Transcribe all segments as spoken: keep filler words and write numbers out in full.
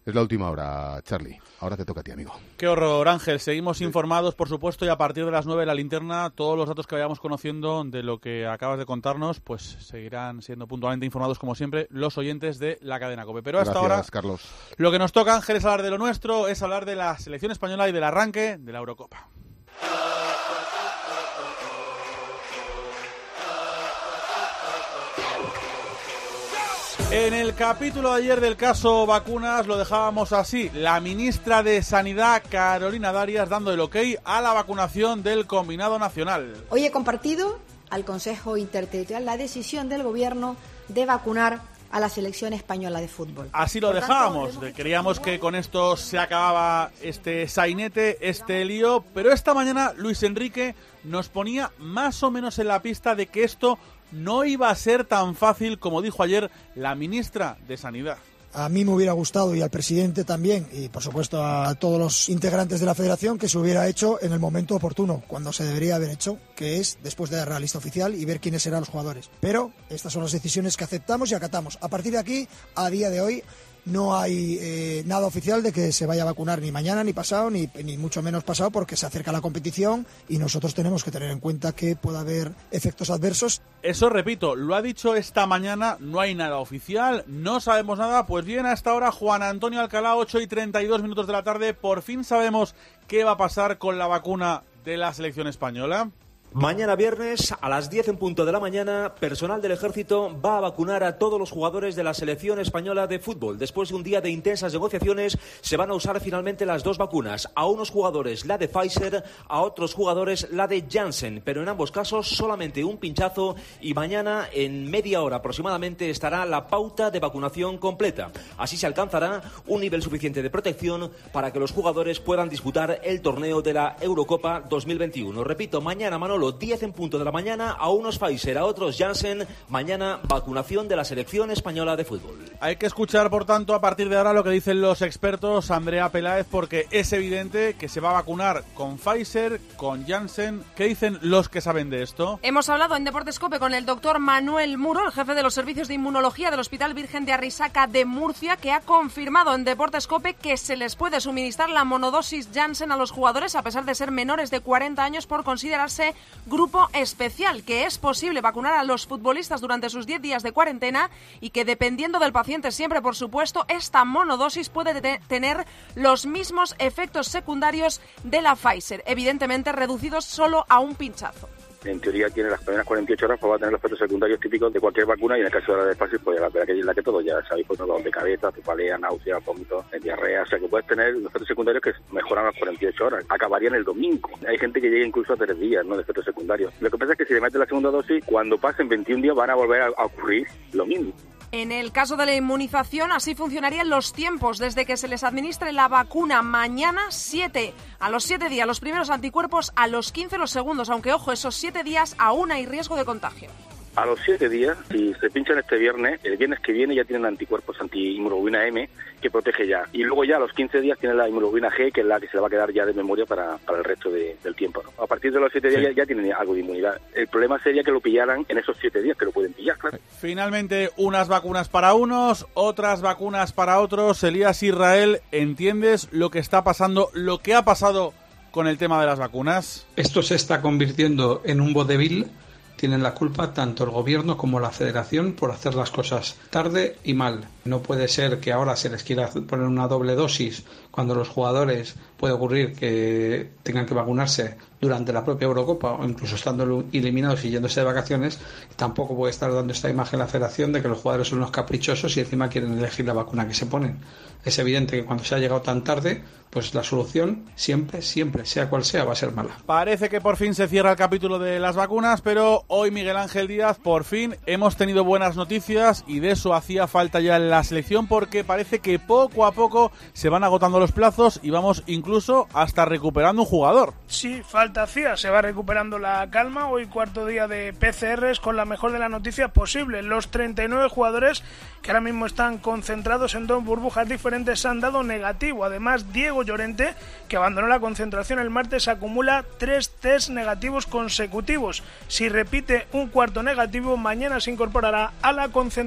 Es la última hora, Charlie. Ahora te toca a ti, amigo. Qué horror, Ángel. Seguimos sí. informados, por supuesto, y a partir de las nueve la linterna, todos los datos que vayamos conociendo de lo que acabas de contarnos, pues seguirán siendo puntualmente informados, como siempre, los oyentes de la cadena COPE. Pero hasta Gracias, ahora, Carlos. Lo que nos toca, Ángel, es hablar de lo nuestro, es hablar de la selección española y del arranque de la Eurocopa. En el capítulo de ayer del caso vacunas lo dejábamos así. La ministra de Sanidad, Carolina Darias, dando el ok a la vacunación del combinado nacional. Hoy he compartido al Consejo Interterritorial la decisión del Gobierno de vacunar a la selección española de fútbol. Así lo dejábamos. Creíamos que con esto se acababa este sainete, este lío, pero esta mañana Luis Enrique nos ponía más o menos en la pista de que esto no iba a ser tan fácil como dijo ayer la ministra de Sanidad. A mí me hubiera gustado, y al presidente también, y por supuesto a todos los integrantes de la federación, que se hubiera hecho en el momento oportuno, cuando se debería haber hecho, que es después de la lista oficial y ver quiénes serán los jugadores. Pero estas son las decisiones que aceptamos y acatamos. A partir de aquí, a día de hoy, no hay eh, nada oficial de que se vaya a vacunar ni mañana, ni pasado, ni, ni mucho menos pasado, porque se acerca la competición y nosotros tenemos que tener en cuenta que puede haber efectos adversos. Eso, repito, lo ha dicho esta mañana, no hay nada oficial, no sabemos nada. Pues bien, a esta hora, Juan Antonio Alcalá, ocho y treinta y dos minutos de la tarde, por fin sabemos qué va a pasar con la vacuna de la selección española. Mañana viernes, a las diez en punto de la mañana, personal del Ejército va a vacunar a todos los jugadores de la selección española de fútbol. Después de un día de intensas negociaciones, se van a usar finalmente las dos vacunas. A unos jugadores la de Pfizer, a otros jugadores la de Janssen. Pero en ambos casos solamente un pinchazo y mañana, en media hora aproximadamente, estará la pauta de vacunación completa. Así se alcanzará un nivel suficiente de protección para que los jugadores puedan disputar el torneo de la Eurocopa dos mil veintiuno. Repito, mañana, Manolo, diez en punto de la mañana, a unos Pfizer, a otros Janssen. Mañana, vacunación de la selección española de fútbol. Hay que escuchar, por tanto, a partir de ahora lo que dicen los expertos, Andrea Peláez, porque es evidente que se va a vacunar con Pfizer, con Janssen. ¿Qué dicen los que saben de esto? Hemos hablado en Deportes COPE con el doctor Manuel Muro, el jefe de los servicios de inmunología del Hospital Virgen de Arrisaca de Murcia, que ha confirmado en Deportes COPE que se les puede suministrar la monodosis Janssen a los jugadores, a pesar de ser menores de cuarenta años, por considerarse grupo especial, que es posible vacunar a los futbolistas durante sus diez días de cuarentena y que, dependiendo del paciente siempre, por supuesto, esta monodosis puede te- tener los mismos efectos secundarios de la Pfizer, evidentemente reducidos solo a un pinchazo. En teoría tiene las primeras cuarenta y ocho horas, pues va a tener los efectos secundarios típicos de cualquier vacuna, y en el caso de la de Pfizer, pues la verdad que es la que todo, ya sabéis, pues dolor de cabeza, cefalea, náusea, vómitos, diarrea, o sea que puedes tener los efectos secundarios que mejoran las cuarenta y ocho horas, acabarían el domingo. Hay gente que llega incluso a tres días, ¿no?, de efectos secundarios. Lo que pasa es que si le metes la segunda dosis, cuando pasen veintiún días van a volver a, a ocurrir lo mismo. En el caso de la inmunización, así funcionarían los tiempos. Desde que se les administre la vacuna mañana, siete a los siete días los primeros anticuerpos, a los quince los segundos, aunque ojo, esos siete días aún hay riesgo de contagio. A los siete días, si se pinchan este viernes, el viernes que viene ya tienen anticuerpos anti-inmunoglobulina M, que protege ya. Y luego ya a los quince días tienen la inmunoglobulina G, que es la que se le va a quedar ya de memoria para, para el resto de, del tiempo, ¿no? A partir de los siete días sí. ya, ya tienen algo de inmunidad. El problema sería que lo pillaran en esos siete días, que lo pueden pillar, claro. Finalmente, unas vacunas para unos, otras vacunas para otros. Elías Israel, ¿entiendes lo que está pasando, lo que ha pasado con el tema de las vacunas? Esto se está convirtiendo en un vodevil. Tienen la culpa tanto el gobierno como la federación por hacer las cosas tarde y mal. No puede ser que ahora se les quiera poner una doble dosis cuando los jugadores puede ocurrir que tengan que vacunarse durante la propia Eurocopa o incluso estando eliminados y yéndose de vacaciones. Tampoco puede estar dando esta imagen la federación de que los jugadores son unos caprichosos y encima quieren elegir la vacuna que se ponen. Es evidente que cuando se ha llegado tan tarde, pues la solución siempre, siempre, sea cual sea, va a ser mala. Parece que por fin se cierra el capítulo de las vacunas, pero hoy, Miguel Ángel Díaz, por fin hemos tenido buenas noticias, y de eso hacía falta ya en la selección, porque parece que poco a poco se van agotando los plazos y vamos incluso hasta recuperando un jugador. Sí, falta hacía, se va recuperando la calma. Hoy cuarto día de P C Rs con la mejor de las noticias posible. Los treinta y nueve jugadores que ahora mismo están concentrados en dos burbujas diferentes han dado negativo. Además, Diego Llorente, que abandonó la concentración el martes, acumula tres test negativos consecutivos. Si repite un cuarto negativo, mañana se incorporará a la concentración.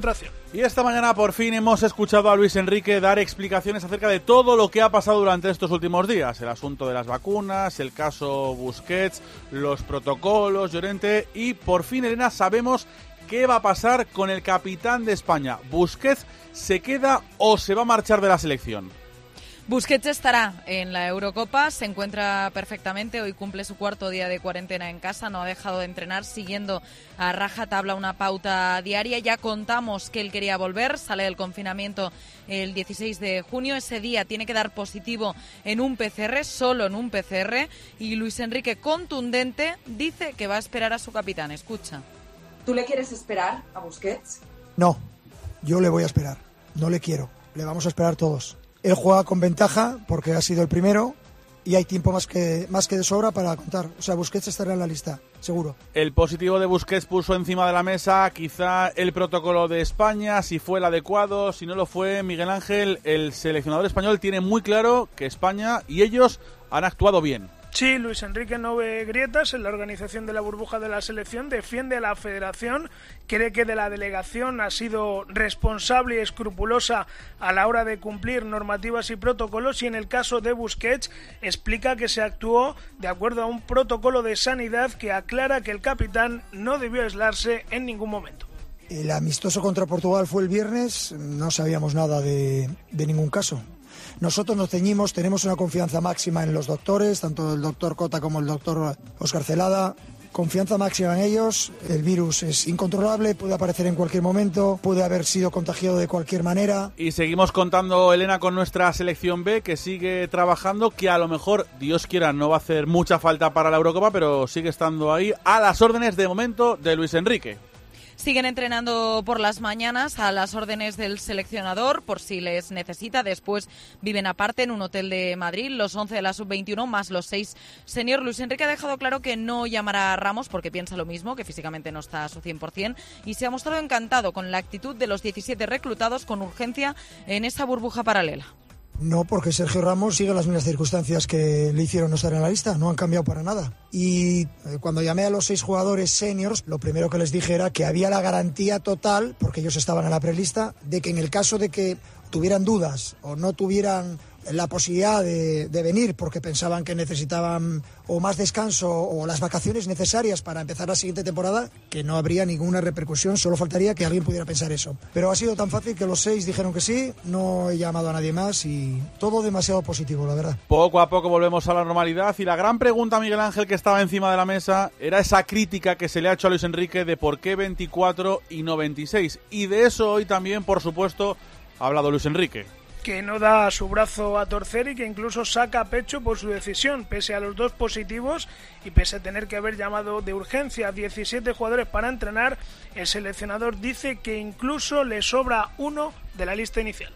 Y esta mañana por fin hemos escuchado a Luis Enrique dar explicaciones acerca de todo lo que ha pasado durante estos últimos días. El asunto de las vacunas, el caso Busquets, los protocolos, Llorente, y por fin, Elena, sabemos qué va a pasar con el capitán de España. ¿Busquets se queda o se va a marchar de la selección? Busquets estará en la Eurocopa, se encuentra perfectamente, hoy cumple su cuarto día de cuarentena en casa, no ha dejado de entrenar, siguiendo a rajatabla una pauta diaria. Ya contamos que él quería volver, sale del confinamiento el dieciséis de junio, ese día tiene que dar positivo en un P C R, solo en un P C R, y Luis Enrique, contundente, dice que va a esperar a su capitán. Escucha. ¿Tú le quieres esperar a Busquets? No, yo le voy a esperar, no le quiero, le vamos a esperar todos. Él juega con ventaja porque ha sido el primero y hay tiempo más que más que de sobra para contar. O sea, Busquets estará en la lista, seguro. El positivo de Busquets puso encima de la mesa quizá el protocolo de España, si fue el adecuado, si no lo fue. Miguel Ángel, el seleccionador español tiene muy claro que España y ellos han actuado bien. Sí, Luis Enrique no ve grietas en la organización de la burbuja de la selección, defiende a la federación, cree que de la delegación ha sido responsable y escrupulosa a la hora de cumplir normativas y protocolos, y en el caso de Busquets explica que se actuó de acuerdo a un protocolo de sanidad que aclara que el capitán no debió aislarse en ningún momento. El amistoso contra Portugal fue el viernes, no sabíamos nada de, de ningún caso. Nosotros nos ceñimos, tenemos una confianza máxima en los doctores, tanto el doctor Cota como el doctor Óscar Celada. Confianza máxima en ellos, el virus es incontrolable, puede aparecer en cualquier momento, puede haber sido contagiado de cualquier manera. Y seguimos contando, Elena, con nuestra selección B, que sigue trabajando, que a lo mejor, Dios quiera, no va a hacer mucha falta para la Eurocopa, pero sigue estando ahí a las órdenes de momento de Luis Enrique. Siguen entrenando por las mañanas a las órdenes del seleccionador por si les necesita. Después viven aparte en un hotel de Madrid, los once de la sub veintiuno más los seis senior. Luis Enrique ha dejado claro que no llamará a Ramos porque piensa lo mismo, que físicamente no está a su cien por ciento, y se ha mostrado encantado con la actitud de los diecisiete reclutados con urgencia en esa burbuja paralela. No, porque Sergio Ramos sigue las mismas circunstancias que le hicieron no estar en la lista, no han cambiado para nada. Y eh, cuando llamé a los seis jugadores seniors, lo primero que les dije era que había la garantía total, porque ellos estaban en la prelista, de que en el caso de que tuvieran dudas o no tuvieran la posibilidad de, de venir porque pensaban que necesitaban o más descanso o las vacaciones necesarias para empezar la siguiente temporada, que no habría ninguna repercusión, solo faltaría que alguien pudiera pensar eso. Pero ha sido tan fácil que los seis dijeron que sí, no he llamado a nadie más y todo demasiado positivo, la verdad. Poco a poco volvemos a la normalidad y la gran pregunta, Miguel Ángel, que estaba encima de la mesa era esa crítica que se le ha hecho a Luis Enrique de por qué veinticuatro y no veintiséis. Y de eso hoy también, por supuesto, ha hablado Luis Enrique. Que no da su brazo a torcer y que incluso saca pecho por su decisión, pese a los dos positivos y pese a tener que haber llamado de urgencia a diecisiete jugadores para entrenar. El seleccionador dice que incluso le sobra uno de la lista inicial.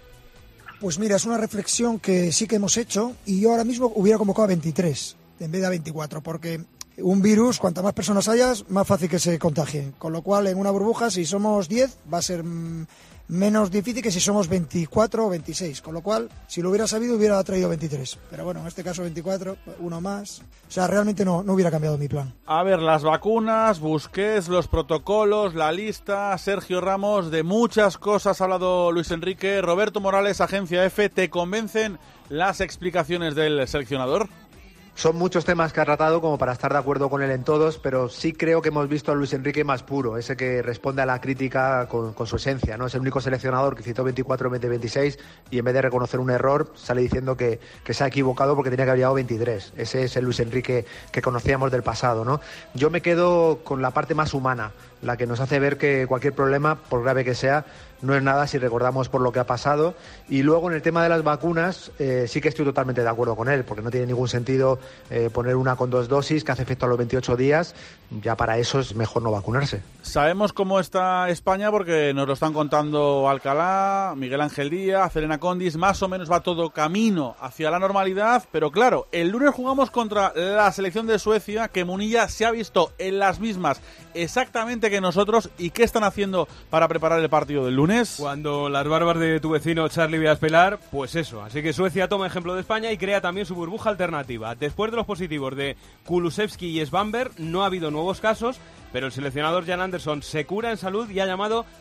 Pues mira, es una reflexión que sí que hemos hecho y yo ahora mismo hubiera convocado a veintitrés en vez de a veinticuatro, porque un virus, cuantas más personas hayas, más fácil que se contagien, con lo cual en una burbuja, si somos diez, va a ser mmm, menos difícil que si somos veinticuatro o veintiséis, con lo cual, si lo hubiera sabido, hubiera traído veintitrés. Pero bueno, en este caso veinticuatro, uno más. O sea, realmente no, no hubiera cambiado mi plan. A ver, las vacunas, Busquets, los protocolos, la lista, Sergio Ramos, de muchas cosas ha hablado Luis Enrique. Roberto Morales, Agencia F, ¿te convencen las explicaciones del seleccionador? Son muchos temas que ha tratado como para estar de acuerdo con él en todos, pero sí creo que hemos visto a Luis Enrique más puro, ese que responde a la crítica con, con su esencia, ¿no? Es el único seleccionador que citó veinticuatro en vez de veintiséis y en vez de reconocer un error sale diciendo que, que se ha equivocado porque tenía que haber llegado veintitrés. Ese es el Luis Enrique que conocíamos del pasado, ¿no? Yo me quedo con la parte más humana, la que nos hace ver que cualquier problema, por grave que sea, no es nada si recordamos por lo que ha pasado. Y luego en el tema de las vacunas eh, sí que estoy totalmente de acuerdo con él, porque no tiene ningún sentido eh, poner una con dos dosis que hace efecto a los veintiocho días. Ya para eso es mejor no vacunarse. Sabemos cómo está España porque nos lo están contando Alcalá, Miguel Ángel Díaz, Elena Condis. Más o menos va todo camino hacia la normalidad, pero claro, el lunes jugamos contra la selección de Suecia, que Munilla se ha visto en las mismas exactamente que nosotros. ¿Y qué están haciendo para preparar el partido del lunes? Cuando las barbas de tu vecino Charlie veas pelar, pues eso. Así que Suecia toma ejemplo de España y crea también su burbuja alternativa. Después de los positivos de Kulusevski y Svanberg, no ha habido nuevos casos, pero el seleccionador Jan Andersson se cura en salud y ha llamado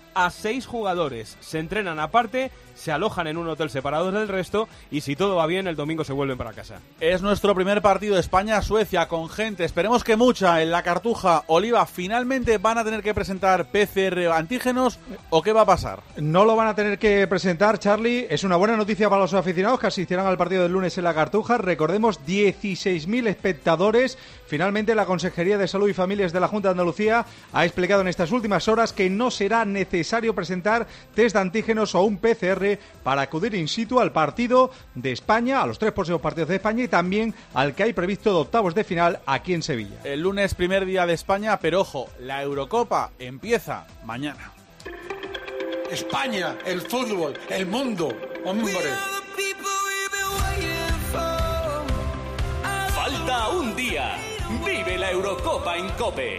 a seis jugadores. Se entrenan aparte, se alojan en un hotel separado del resto y si todo va bien, el domingo se vuelven para casa. Es nuestro primer partido España-Suecia con gente, esperemos que mucha, en la Cartuja. Oliva, ¿finalmente van a tener que presentar P C R antígenos o qué va a pasar? No lo van a tener que presentar, Charlie. Es una buena noticia para los aficionados que asistirán al partido del lunes en la Cartuja. Recordemos, dieciséis mil espectadores. Finalmente, la Consejería de Salud y Familias de la Junta de Andalucía ha explicado en estas últimas horas que no será necesario presentar test de antígenos o un P C R para acudir in situ al partido de España, a los tres próximos partidos de España y también al que hay previsto de octavos de final aquí en Sevilla. El lunes, primer día de España, pero ojo, la Eurocopa empieza mañana. España, el fútbol, el mundo, hombre. Falta un día. Vive la Eurocopa en COPE.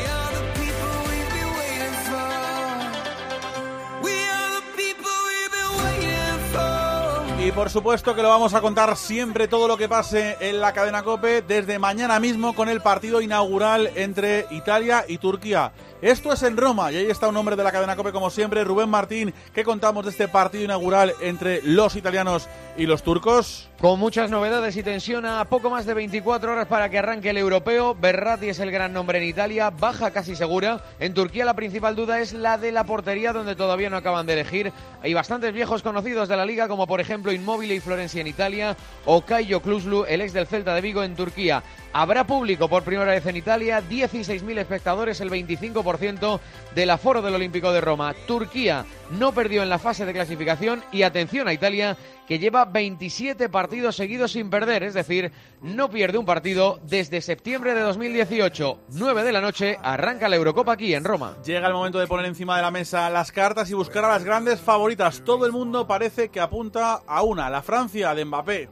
Y por supuesto que lo vamos a contar siempre todo lo que pase en la cadena COPE desde mañana mismo con el partido inaugural entre Italia y Turquía. Esto es en Roma y ahí está un hombre de la cadena COPE como siempre, Rubén Martín. ¿Qué contamos de este partido inaugural entre los italianos y los turcos? Con muchas novedades y tensión a poco más de veinticuatro horas para que arranque el europeo. Berratti es el gran nombre en Italia, baja casi segura. En Turquía la principal duda es la de la portería, donde todavía no acaban de elegir. Hay bastantes viejos conocidos de la liga, como por ejemplo Immobile y Florenzi en Italia, o Caio Kluzlu, el ex del Celta de Vigo, en Turquía. Habrá público por primera vez en Italia, dieciséis mil espectadores, el veinticinco por ciento del aforo del Olímpico de Roma. Turquía no perdió en la fase de clasificación y atención a Italia, que lleva veintisiete partidos seguidos sin perder, es decir, no pierde un partido desde septiembre de dos mil dieciocho. nueve de la noche, arranca la Eurocopa aquí en Roma. Llega el momento de poner encima de la mesa las cartas y buscar a las grandes favoritas. Todo el mundo parece que apunta a una, la Francia de Mbappé.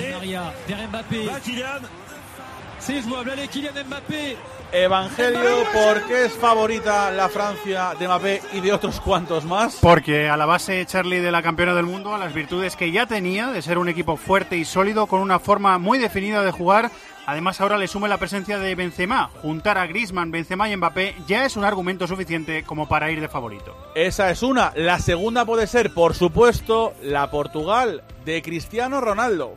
Evangelio, ¿por qué es favorita la Francia de Mbappé y de otros cuantos más? Porque a la base, Charlie, de la campeona del mundo, a las virtudes que ya tenía de ser un equipo fuerte y sólido con una forma muy definida de jugar, además ahora le sume la presencia de Benzema. Juntar a Griezmann, Benzema y Mbappé ya es un argumento suficiente como para ir de favorito. Esa es una. La segunda puede ser, por supuesto, la Portugal de Cristiano Ronaldo.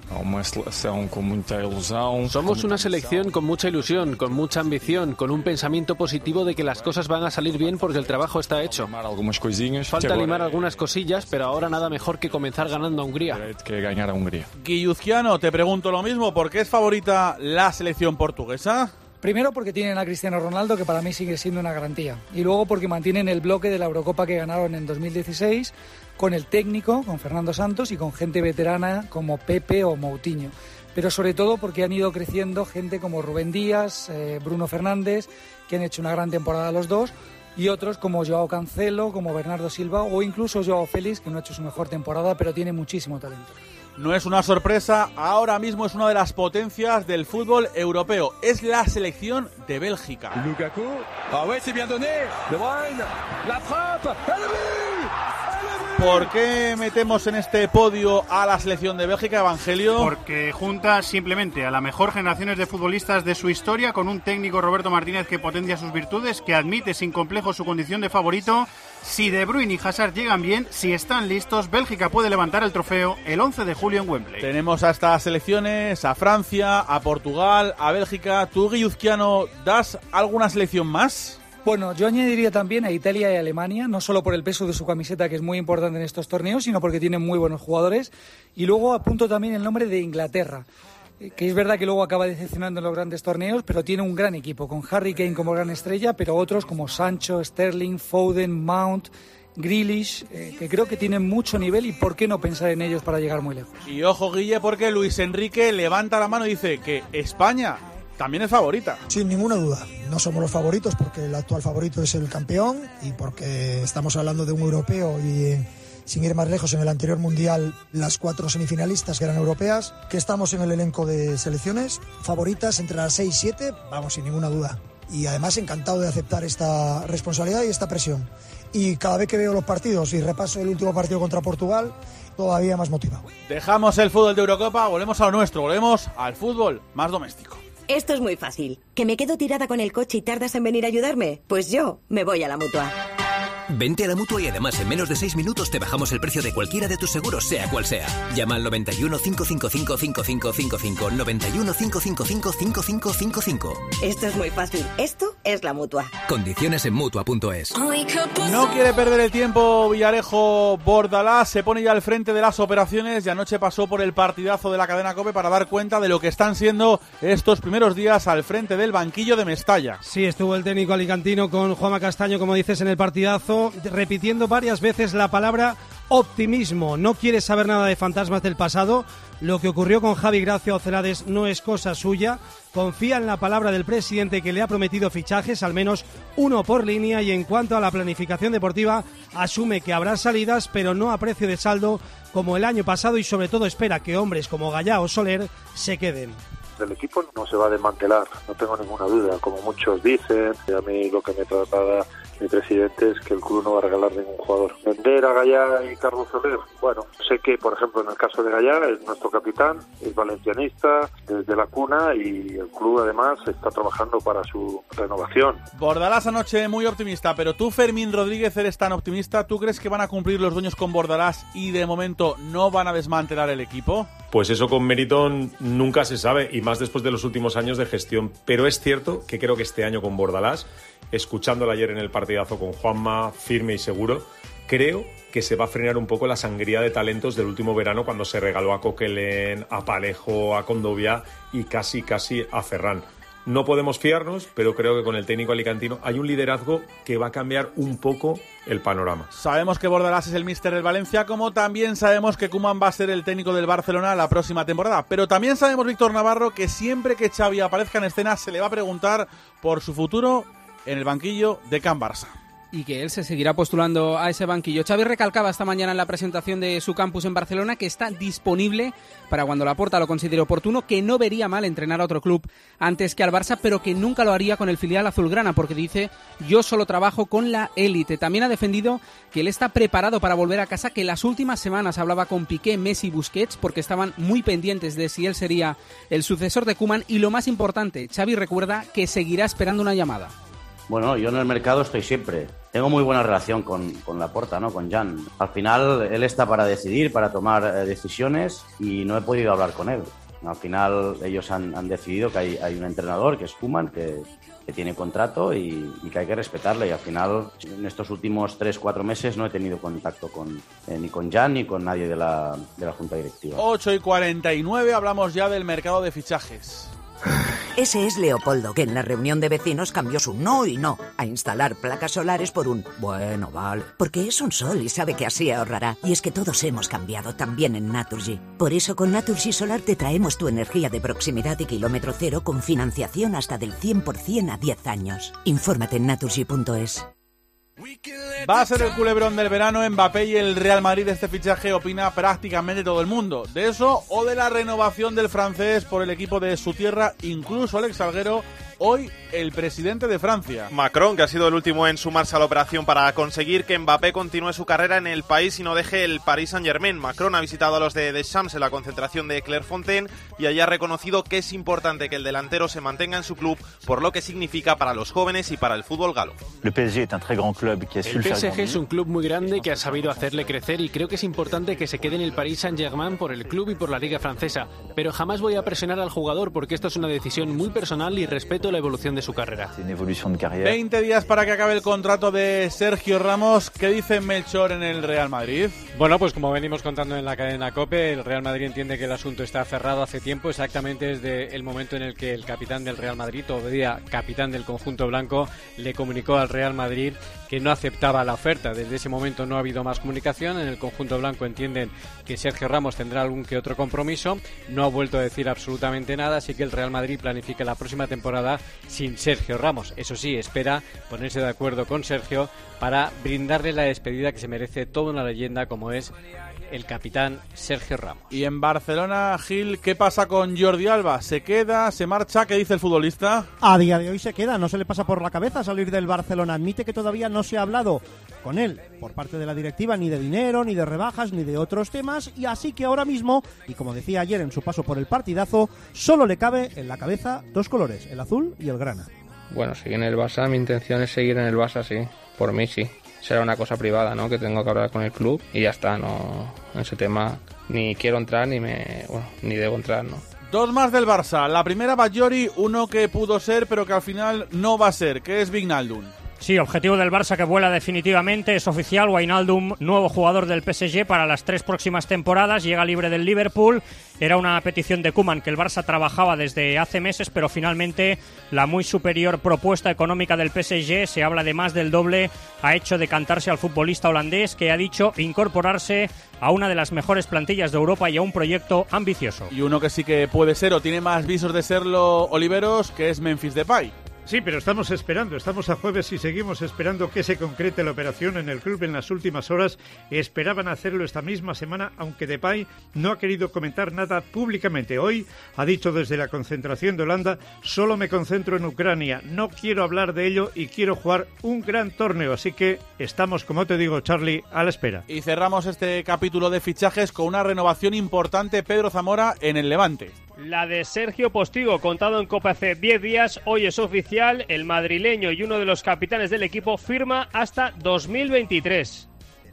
Somos una selección con mucha ilusión, con mucha ambición, con un pensamiento positivo de que las cosas van a salir bien porque el trabajo está hecho. Falta limar algunas cosillas, pero ahora nada mejor que comenzar ganando a Hungría. Guilluzquiano, te pregunto lo mismo, ¿por qué es favorita la selección portuguesa? Primero porque tienen a Cristiano Ronaldo, que para mí sigue siendo una garantía. Y luego porque mantienen el bloque de la Eurocopa que ganaron en dos mil dieciséis con el técnico, con Fernando Santos, y con gente veterana como Pepe o Moutinho. Pero sobre todo porque han ido creciendo gente como Rubén Díaz, eh, Bruno Fernández, que han hecho una gran temporada los dos, y otros como Joao Cancelo, como Bernardo Silva o incluso Joao Félix, que no ha hecho su mejor temporada, pero tiene muchísimo talento. No es una sorpresa, ahora mismo es una de las potencias del fútbol europeo. Es la selección de Bélgica. Lukaku. Ah ouais, c'est bien donné. De Bruyne. La frappe. ¿Por qué metemos en este podio a la selección de Bélgica, Evangelio? Porque junta simplemente a la mejor generaciones de futbolistas de su historia con un técnico, Roberto Martínez, que potencia sus virtudes, que admite sin complejos su condición de favorito. Si De Bruyne y Hazard llegan bien, si están listos, Bélgica puede levantar el trofeo el once de julio en Wembley. Tenemos a estas selecciones, a Francia, a Portugal, a Bélgica. ¿Tú, Guilluzquiano, das alguna selección más? Bueno, yo añadiría también a Italia y Alemania, no solo por el peso de su camiseta, que es muy importante en estos torneos, sino porque tienen muy buenos jugadores. Y luego apunto también el nombre de Inglaterra, que es verdad que luego acaba decepcionando en los grandes torneos, pero tiene un gran equipo, con Harry Kane como gran estrella, pero otros como Sancho, Sterling, Foden, Mount, Grealish, eh, que creo que tienen mucho nivel y por qué no pensar en ellos para llegar muy lejos. Y ojo, Guille, porque Luis Enrique levanta la mano y dice que España también es favorita. Sin ninguna duda. No somos los favoritos porque el actual favorito es el campeón y porque estamos hablando de un europeo y, sin ir más lejos, en el anterior mundial las cuatro semifinalistas que eran europeas, que estamos en el elenco de selecciones favoritas entre las seis y siete, vamos, sin ninguna duda. Y además encantado de aceptar esta responsabilidad y esta presión. Y cada vez que veo los partidos y repaso el último partido contra Portugal, todavía más motivado. Dejamos el fútbol de Eurocopa, volvemos a lo nuestro, volvemos al fútbol más doméstico. Esto es muy fácil. ¿Que me quedo tirada con el coche y tardas en venir a ayudarme? Pues yo me voy a la Mutua. Vente a la Mutua y además en menos de seis minutos te bajamos el precio de cualquiera de tus seguros, sea cual sea. Llama al noventa y uno, cinco cinco cinco, cinco cinco cinco cinco, noventa y uno, cinco cinco cinco, cinco cinco cinco cinco. Esto es muy fácil. Esto es la Mutua. Condiciones en Mutua punto es. No quiere perder el tiempo Villarejo Bordalás, se pone ya al frente de las operaciones y anoche pasó por el partidazo de la cadena COPE para dar cuenta de lo que están siendo estos primeros días al frente del banquillo de Mestalla. Sí, estuvo el técnico alicantino con Juanma Castaño, como dices, en el partidazo, repitiendo varias veces la palabra optimismo. No quiere saber nada de fantasmas del pasado. Lo que ocurrió con Javi Gracia Ocelades no es cosa suya. Confía en la palabra del presidente, que le ha prometido fichajes, al menos uno por línea, y en cuanto a la planificación deportiva, asume que habrá salidas, pero no a precio de saldo como el año pasado, y sobre todo espera que hombres como Gallá o Soler se queden. El equipo no se va a desmantelar, no tengo ninguna duda, como muchos dicen. A mí lo que me traslada mi presidente es que el club no va a regalar ningún jugador. Vender a Gallá y Carlos Soler, bueno, sé que por ejemplo en el caso de Gallá es nuestro capitán, es valencianista desde la cuna, y el club además está trabajando para su renovación. Bordalás anoche muy optimista, pero tú, Fermín Rodríguez, eres tan optimista. ¿Tú crees que van a cumplir los dueños con Bordalás y de momento no van a desmantelar el equipo? Pues eso con mérito nunca se sabe, y más después de los últimos años de gestión. Pero es cierto que creo que este año con Bordalás, escuchándolo ayer en el partidazo con Juanma, firme y seguro, creo que se va a frenar un poco la sangría de talentos del último verano, cuando se regaló a Coquelin, a Palejo, a Condovia y casi casi a Ferran. No podemos fiarnos, pero creo que con el técnico alicantino hay un liderazgo que va a cambiar un poco el panorama. Sabemos que Bordalás es el míster del Valencia, como también sabemos que Koeman va a ser el técnico del Barcelona la próxima temporada. Pero también sabemos, Víctor Navarro, que siempre que Xavi aparezca en escena se le va a preguntar por su futuro en el banquillo de Can Barça. Y que él se seguirá postulando a ese banquillo. Xavi recalcaba esta mañana en la presentación de su campus en Barcelona que está disponible para cuando Laporta lo considere oportuno, que no vería mal entrenar a otro club antes que al Barça, pero que nunca lo haría con el filial azulgrana, porque dice: yo solo trabajo con la élite. También ha defendido que él está preparado para volver a casa, que las últimas semanas hablaba con Piqué, Messi y Busquets porque estaban muy pendientes de si él sería el sucesor de Koeman, y lo más importante, Xavi recuerda que seguirá esperando una llamada. Bueno, yo en el mercado estoy siempre. Tengo muy buena relación con, con Laporta, ¿no? Con Jan. Al final, él está para decidir, para tomar eh, decisiones, y no he podido hablar con él. Al final, ellos han, han decidido que hay, hay un entrenador, que es Koeman, que, que tiene contrato y, y que hay que respetarle. Y al final, en estos últimos tres, cuatro meses, no he tenido contacto con, eh, ni con Jan ni con nadie de la, de la Junta Directiva. ocho y cuarenta y nueve, hablamos ya del mercado de fichajes. Ese es Leopoldo, que en la reunión de vecinos cambió su no y no a instalar placas solares por un bueno, vale. Porque es un sol y sabe que así ahorrará. Y es que todos hemos cambiado, también en Naturgy. Por eso con Naturgy Solar te traemos tu energía de proximidad y kilómetro cero con financiación hasta del cien por ciento a diez años. Infórmate en naturgy punto es. Va a ser el culebrón del verano Mbappé y el Real Madrid. Este fichaje opina prácticamente todo el mundo. De eso o de la renovación del francés por el equipo de su tierra, incluso Alex Salguero, hoy el presidente de Francia. Macron, que ha sido el último en sumarse a la operación para conseguir que Mbappé continúe su carrera en el país y no deje el Paris Saint-Germain. Macron ha visitado a los de Deschamps en la concentración de Clairefontaine y allí ha reconocido que es importante que el delantero se mantenga en su club por lo que significa para los jóvenes y para el fútbol galo. El P S G es un club muy grande que ha sabido hacerle crecer, y creo que es importante que se quede en el Paris Saint-Germain por el club y por la liga francesa. Pero jamás voy a presionar al jugador porque esto es una decisión muy personal y respeto la evolución de su carrera. veinte días para que acabe el contrato de Sergio Ramos. ¿Qué dice Melchor en el Real Madrid? Bueno, pues como venimos contando en la cadena COPE, el Real Madrid entiende que el asunto está cerrado hace tiempo, exactamente desde el momento en el que el capitán del Real Madrid, todavía capitán del conjunto blanco, le comunicó al Real Madrid que no aceptaba la oferta. Desde ese momento no ha habido más comunicación. En el conjunto blanco entienden que Sergio Ramos tendrá algún que otro compromiso. No ha vuelto a decir absolutamente nada, así que el Real Madrid planifica la próxima temporada sin Sergio Ramos. Eso sí, espera ponerse de acuerdo con Sergio para brindarle la despedida que se merece toda una leyenda como es el capitán Sergio Ramos. Y en Barcelona, Gil, ¿qué pasa con Jordi Alba? ¿Se queda? ¿Se marcha? ¿Qué dice el futbolista? A día de hoy se queda, no se le pasa por la cabeza salir del Barcelona. Admite que todavía no se ha hablado con él por parte de la directiva ni de dinero, ni de rebajas, ni de otros temas, y así que ahora mismo, y como decía ayer en su paso por el partidazo, solo le cabe en la cabeza dos colores, el azul y el grana. Bueno, si en el Barça, mi intención es seguir en el Barça, sí, por mí sí. será una cosa privada, ¿no? Que tengo que hablar con el club y ya está, no, en ese tema ni quiero entrar ni me, bueno, ni debo entrar, ¿no? Dos más del Barça. La primera, Batllori, uno que pudo ser pero que al final no va a ser, que es Wijnaldum. Sí, objetivo del Barça que vuela definitivamente, es oficial, Wijnaldum, nuevo jugador del P S G para las tres próximas temporadas, llega libre del Liverpool, era una petición de Koeman que el Barça trabajaba desde hace meses, pero finalmente la muy superior propuesta económica del P S G, se habla de más del doble, ha hecho decantarse al futbolista holandés que ha dicho incorporarse a una de las mejores plantillas de Europa y a un proyecto ambicioso. Y uno que sí que puede ser o tiene más visos de serlo, Oliveros, que es Memphis Depay. Sí, pero estamos esperando, estamos a jueves y seguimos esperando que se concrete la operación en el club en las últimas horas. Esperaban hacerlo esta misma semana, aunque Depay no ha querido comentar nada públicamente. Hoy ha dicho desde la concentración de Holanda, solo me concentro en Ucrania, no quiero hablar de ello y quiero jugar un gran torneo. Así que estamos, como te digo, Charlie, a la espera. Y cerramos este capítulo de fichajes con una renovación importante, Pedro Zamora, en el Levante. La de Sergio Postigo, contado en Copa hace diez días, hoy es oficial, el madrileño y uno de los capitanes del equipo firma hasta dos mil veintitrés.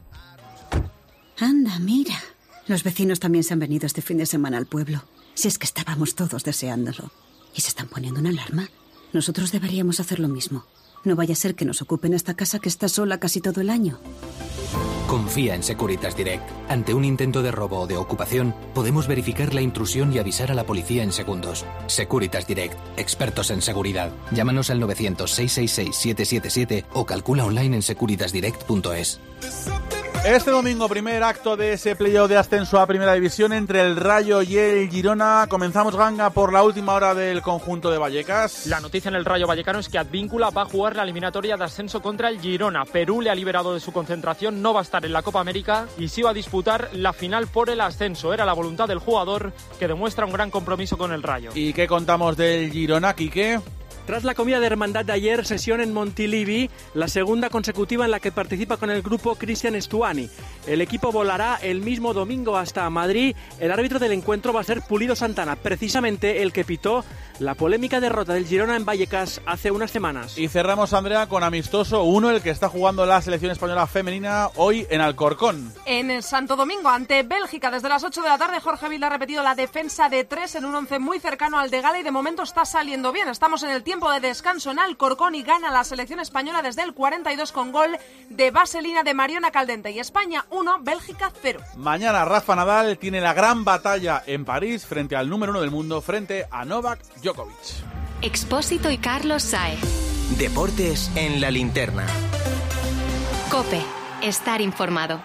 Anda, mira, los vecinos también se han venido este fin de semana al pueblo, si es que estábamos todos deseándolo. ¿Y se están poniendo una alarma? Nosotros deberíamos hacer lo mismo. No vaya a ser que nos ocupen esta casa que está sola casi todo el año. Confía en Securitas Direct. Ante un intento de robo o de ocupación, podemos verificar la intrusión y avisar a la policía en segundos. Securitas Direct, expertos en seguridad. Llámanos al novecientos, seiscientos sesenta y seis, siete siete siete o calcula online en securitas direct punto es. Este domingo, primer acto de ese playoff de ascenso a Primera División entre el Rayo y el Girona. Comenzamos, Ganga, por la última hora del conjunto de Vallecas. La noticia en el Rayo Vallecano es que Advíncula va a jugar la eliminatoria de ascenso contra el Girona. Perú le ha liberado de su concentración, no va a estar en la Copa América y sí va a disputar la final por el ascenso. Era la voluntad del jugador, que demuestra un gran compromiso con el Rayo. ¿Y qué contamos del Girona, Quique? Tras la comida de hermandad de ayer, sesión en Montilivi, la segunda consecutiva en la que participa con el grupo Cristian Stuani. El equipo volará el mismo domingo hasta Madrid. El árbitro del encuentro va a ser Pulido Santana, precisamente el que pitó la polémica derrota del Girona en Vallecas hace unas semanas. Y cerramos, Andrea, con amistoso uno, el que está jugando la selección española femenina hoy en Alcorcón. En el Santo Domingo, ante Bélgica, desde las ocho de la tarde, Jorge Vilda ha repetido la defensa de tres en un once muy cercano al de Gala y de momento está saliendo bien. Estamos en el tiempo de descanso en Alcorcón y gana la selección española desde el cuarenta y dos con gol de Vaselina de Mariona Caldente. Y España uno, Bélgica cero. Mañana Rafa Nadal tiene la gran batalla en París frente al número uno del mundo, frente a Novak Djokovic. Expósito y Carlos Saez. Deportes en la linterna. COPE. Estar informado.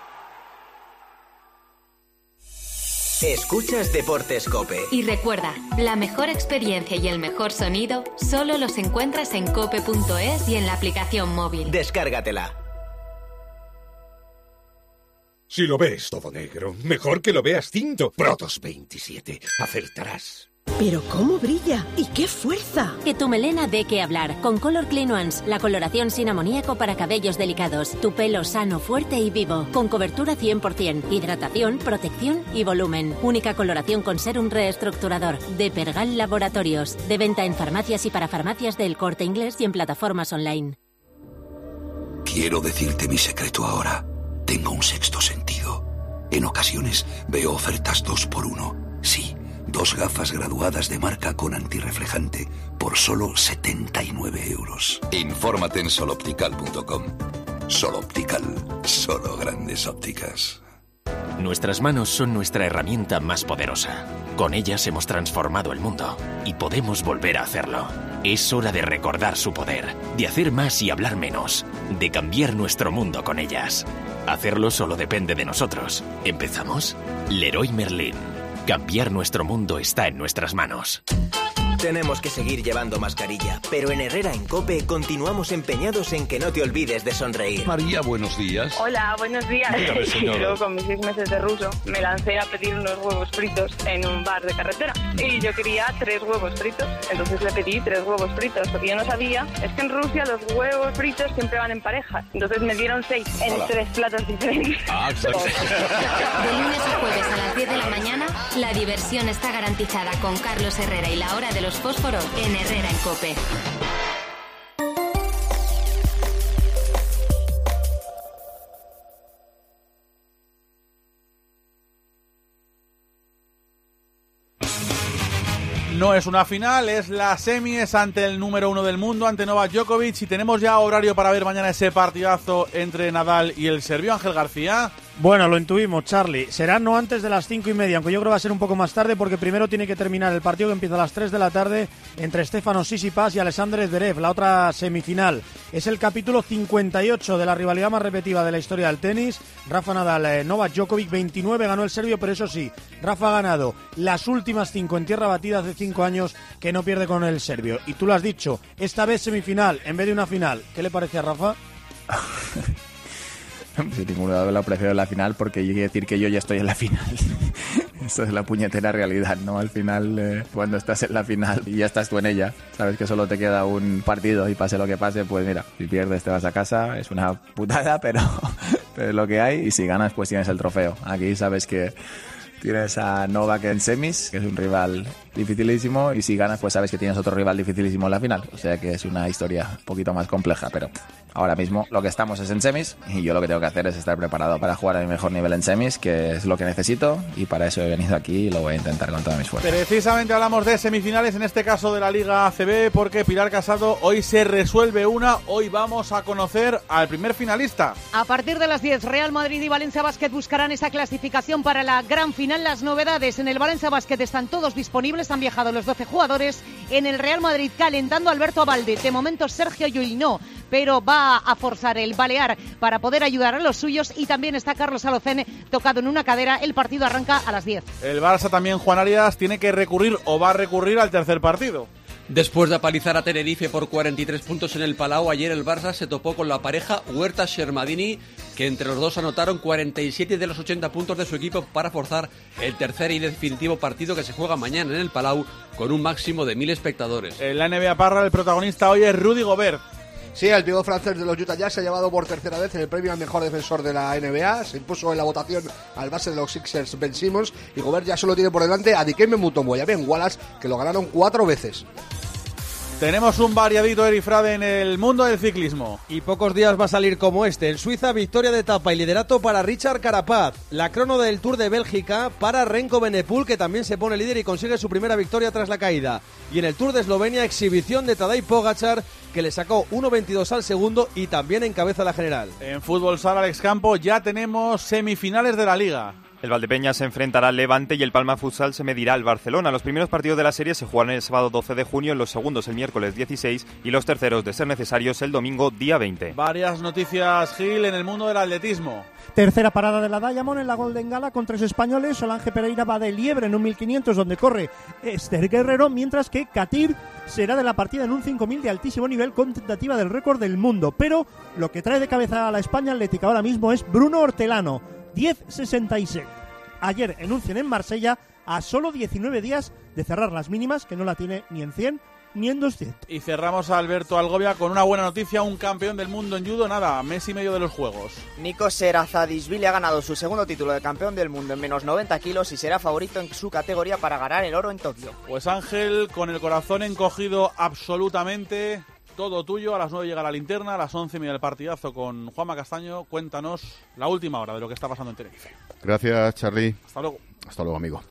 Escuchas Deportes COPE. Y recuerda, la mejor experiencia y el mejor sonido solo los encuentras en cope punto es y en la aplicación móvil. Descárgatela. Si lo ves todo negro, mejor que lo veas tinto. Protos veintisiete. Acertarás. ¡Pero cómo brilla! ¡Y qué fuerza! Que tu melena dé que hablar. Con Color Clean Ones, la coloración sin amoníaco para cabellos delicados. Tu pelo sano, fuerte y vivo. Con cobertura cien por ciento. Hidratación, protección y volumen. Única coloración con serum reestructurador. De Pergal Laboratorios. De venta en farmacias y para farmacias del Corte Inglés y en plataformas online. Quiero decirte mi secreto ahora. Tengo un sexto sentido. En ocasiones veo ofertas dos por uno. Sí. Dos gafas graduadas de marca con antirreflejante por solo setenta y nueve euros. Infórmate en soloptical punto com. Soloptical, solo grandes ópticas. Nuestras manos son nuestra herramienta más poderosa. Con ellas hemos transformado el mundo y podemos volver a hacerlo. Es hora de recordar su poder, de hacer más y hablar menos, de cambiar nuestro mundo con ellas. Hacerlo solo depende de nosotros. ¿Empezamos? Leroy Merlin. Cambiar nuestro mundo está en nuestras manos. Tenemos que seguir llevando mascarilla, pero en Herrera en COPE continuamos empeñados en que no te olvides de sonreír. María, buenos días. Hola, buenos días. Dígame, Y luego, con mis seis meses de ruso, me lancé a pedir unos huevos fritos en un bar de carretera. Y yo quería tres huevos fritos, entonces le pedí tres huevos fritos. Lo que yo no sabía es que en Rusia los huevos fritos siempre van en pareja. Entonces me dieron seis en Hola. tres platos diferentes. Ah, exacto. De lunes a jueves a las diez de la mañana, la diversión está garantizada con Carlos Herrera y la hora de los fósforos en Herrera en COPE. no es una final, es la semi, es ante el número uno del mundo, ante Novak Djokovic, y tenemos ya horario para ver mañana ese partidazo entre Nadal y el serbio. Ángel García. Bueno, lo intuimos, Charlie. Será no antes de las cinco y media, aunque yo creo que va a ser un poco más tarde, porque primero tiene que terminar el partido que empieza a las tres de la tarde entre Stefanos Tsitsipas y Alexander Zverev, la otra semifinal. Es el capítulo cincuenta y ocho de la rivalidad más repetida de la historia del tenis. Rafa Nadal, eh, Novak Djokovic, veintinueve ganó el serbio, pero eso sí, Rafa ha ganado las últimas cinco en tierra batida hace cinco años que no pierde con el serbio. Y tú lo has dicho, esta vez semifinal en vez de una final. ¿Qué le parece a Rafa? Sin ningún duda la prefiero en la final, porque quiere decir que yo ya estoy en la final. Esto es la puñetera realidad, ¿no? Al final, eh, cuando estás en la final y ya estás tú en ella, sabes que solo te queda un partido y pase lo que pase, pues mira, si pierdes te vas a casa, es una putada, pero, pero es lo que hay, y si ganas pues tienes el trofeo. Aquí sabes que tienes a Novak en semis, que es un rival dificilísimo, y si ganas pues sabes que tienes otro rival dificilísimo en la final. O sea que es una historia un poquito más compleja, pero ahora mismo lo que estamos es en semis, y yo lo que tengo que hacer es estar preparado para jugar a mi mejor nivel en semis, que es lo que necesito, y para eso he venido aquí y lo voy a intentar con todas mis fuerzas. Precisamente hablamos de semifinales, en este caso de la Liga A C B, porque Pilar Casado, hoy se resuelve una, hoy vamos a conocer al primer finalista. A partir de las diez, Real Madrid y Valencia Basket buscarán esa clasificación para la gran final. Las novedades en el Valencia Basket están todos disponibles, han viajado los doce jugadores. En el Real Madrid calentando Alberto Abalde, de momento Sergio Llull no, pero va a forzar el Balear para poder ayudar a los suyos, y también está Carlos Alocén tocado en una cadera. El partido arranca a las diez. El Barça también, Juan Arias, tiene que recurrir o va a recurrir al tercer partido. Después de apalizar a Tenerife por cuarenta y tres puntos en el Palau, ayer el Barça se topó con la pareja Huerta-Shermadini, que entre los dos anotaron cuarenta y siete de los ochenta puntos de su equipo para forzar el tercer y definitivo partido que se juega mañana en el Palau con un máximo de mil espectadores. En la N B A Parra, el protagonista hoy es Rudy Gobert. Sí, el pívot francés de los Utah Jazz se ha llevado por tercera vez el premio al mejor defensor de la N B A. Se impuso en la votación al base de los Sixers, Ben Simmons, y Gobert ya solo tiene por delante a Dikembe Mutombo y a Ben Wallace, que lo ganaron cuatro veces. Tenemos un variadito Erifrade en el mundo del ciclismo. Y pocos días va a salir como este. En Suiza, victoria de etapa y liderato para Richard Carapaz. La crono del Tour de Bélgica para Renko Benepul, que también se pone líder y consigue su primera victoria tras la caída. Y en el Tour de Eslovenia, exhibición de Tadej Pogačar, que le sacó uno veintidós al segundo y también encabeza la general. En fútbol sala, Alex Campo, ya tenemos semifinales de la Liga. El Valdepeñas se enfrentará al Levante y el Palma Futsal se medirá al Barcelona. Los primeros partidos de la serie se jugarán el sábado doce de junio, los segundos el miércoles dieciséis y los terceros, de ser necesarios, el domingo día veinte. Varias noticias, Gil, en el mundo del atletismo. Tercera parada de la Diamond en la Golden Gala con tres españoles. Solange Pereira va de liebre en un mil quinientos donde corre Esther Guerrero, mientras que Katir será de la partida en un cinco mil de altísimo nivel con tentativa del récord del mundo. Pero lo que trae de cabeza a la España atlética ahora mismo es Bruno Hortelano, diez sesenta y seis. Ayer en un cien en Marsella, a solo diecinueve días de cerrar las mínimas, que no la tiene ni en cien ni en doscientos. Y cerramos a Alberto Algovia con una buena noticia, un campeón del mundo en judo, nada, mes y medio de los Juegos. Nico Serazadishvili ha ganado su segundo título de campeón del mundo en menos noventa kilos y será favorito en su categoría para ganar el oro en Tokio. Pues Ángel, con el corazón encogido absolutamente, todo tuyo. A las nueve llega la linterna, a las once y media el partidazo con Juanma Castaño. Cuéntanos la última hora de lo que está pasando en Tenerife. Gracias, Charly. Hasta luego. Hasta luego, amigo.